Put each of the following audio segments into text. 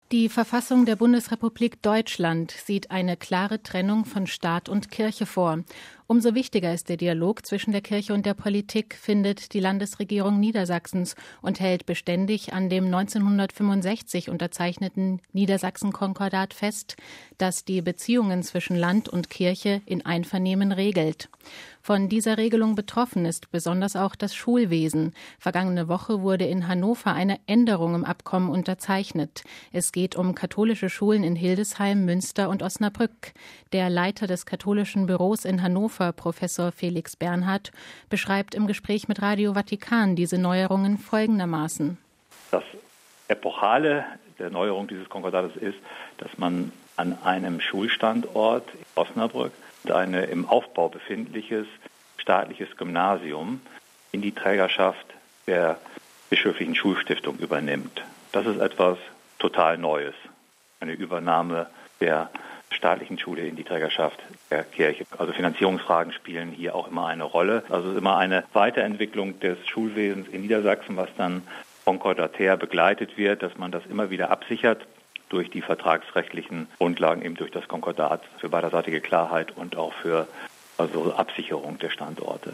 Die Verfassung der Bundesrepublik Deutschland sieht eine klare Trennung von Staat und Kirche vor. Umso wichtiger ist der Dialog zwischen der Kirche und der Politik, findet die Landesregierung Niedersachsens und hält beständig an dem 1965 unterzeichneten Niedersachsen-Konkordat fest, das die Beziehungen zwischen Land und Kirche in Einvernehmen regelt. Von dieser Regelung betroffen ist besonders auch das Schulwesen. Vergangene Woche wurde in Hannover eine Änderung im Abkommen unterzeichnet. Es geht um katholische Schulen in Hildesheim, Münster und Osnabrück. Der Leiter des katholischen Büros in Hannover, Professor Felix Bernhard, beschreibt im Gespräch mit Radio Vatikan diese Neuerungen folgendermaßen. Das Epochale der Neuerung dieses Konkordates ist, dass man an einem Schulstandort in Osnabrück ein im Aufbau befindliches staatliches Gymnasium in die Trägerschaft der bischöflichen Schulstiftung übernimmt. Das ist etwas total Neues, eine Übernahme der staatlichen Schule in die Trägerschaft der Kirche. Also Finanzierungsfragen spielen hier auch immer eine Rolle. Also es ist immer eine Weiterentwicklung des Schulwesens in Niedersachsen, was dann konkordatär begleitet wird, dass man das immer wieder absichert durch die vertragsrechtlichen Grundlagen, eben durch das Konkordat für beiderseitige Klarheit und auch für Absicherung der Standorte.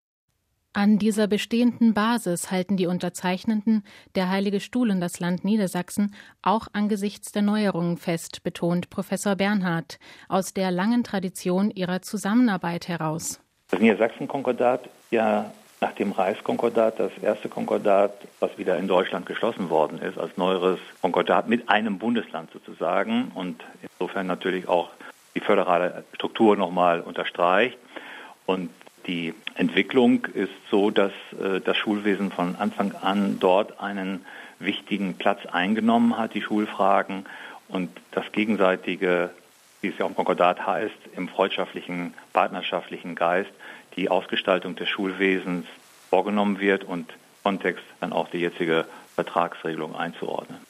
An dieser bestehenden Basis halten die Unterzeichnenden, der Heilige Stuhl und das Land Niedersachsen, auch angesichts der Neuerungen fest, betont Professor Bernhard, aus der langen Tradition ihrer Zusammenarbeit heraus. Das Niedersachsen-Konkordat, ja nach dem Reichskonkordat, das erste Konkordat, was wieder in Deutschland geschlossen worden ist, als neueres Konkordat mit einem Bundesland sozusagen und insofern natürlich auch die föderale Struktur nochmal unterstreicht. Und die Entwicklung ist so, dass das Schulwesen von Anfang an dort einen wichtigen Platz eingenommen hat, die Schulfragen und das gegenseitige, wie es ja auch im Konkordat heißt, im freundschaftlichen, partnerschaftlichen Geist die Ausgestaltung des Schulwesens vorgenommen wird und Kontext dann auch die jetzige Vertragsregelung einzuordnen.